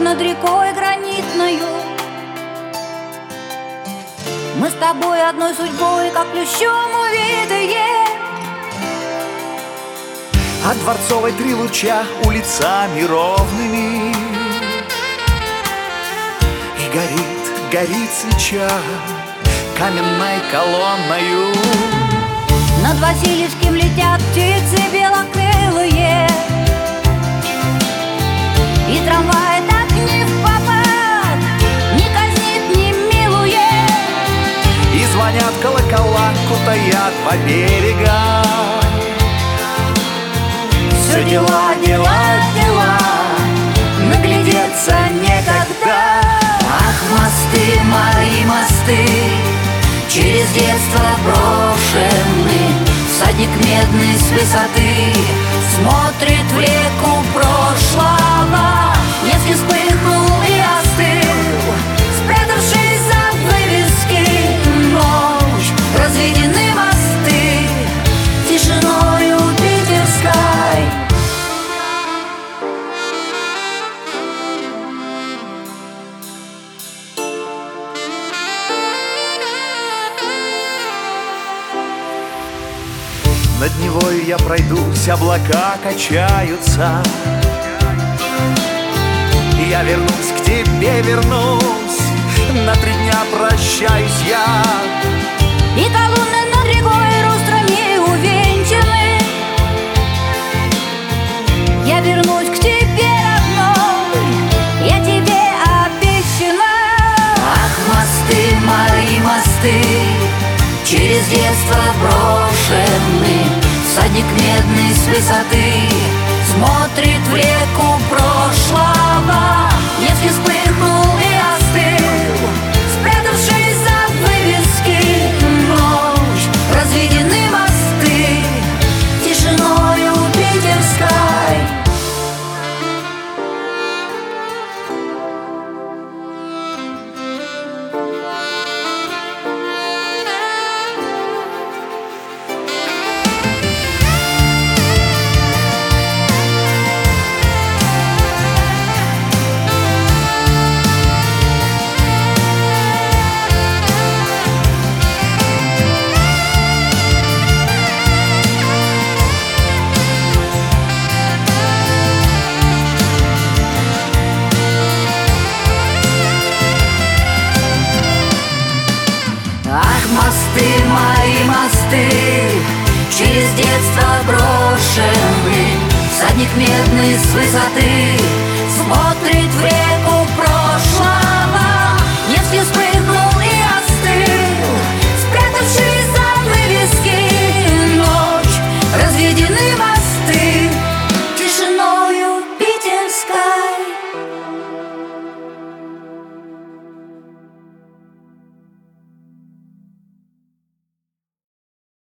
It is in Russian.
над рекой гранитною. Мы с тобой одной судьбой, как плющом увитые. От Дворцовой 3 луча улицами ровными. И горит свеча каменной колонною. Над Васильевским летят птицы белокрылые, и трамвай так не впопад не казнит, не милует. И звонят колокола, кутаят по берегам. Все дела, наглядеться некогда. Ах, мосты, мои мосты, через детство брошены. Всадник медный с высоты смотрит в реку прошлого. Невский вспыхнул и остыл, спрятавшись за вывески. Ночь, разведены мосты тишиною питерской. Над Невою я пройдусь, облака качаются. И я вернусь к тебе, вернусь. На 3 дня прощаюсь я. И колонны над рекой люстрами увенчаны. Я вернусь к тебе, родной, я тебе обещана. Ах, мосты, мои мосты, через детство брошены. Всадник медный с высоты смотрит в реку прошлого. Невский вспыхнул и остыл, спрятавшись за вывески. Ночь, разведены мосты тишиною питерской. Ах, мосты, мои мосты, через детство брошены. Всадник медный с высоты смотрит в реку прошлого. Невский